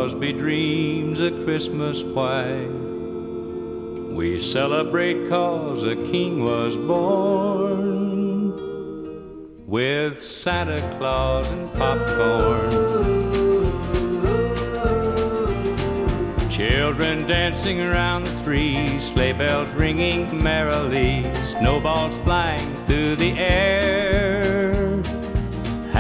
Crosby dreams of Christmas white. We celebrate 'cause a king was born, with Santa Claus and popcorn. Children dancing around the tree, sleigh bells ringing merrily, snowballs flying through the air.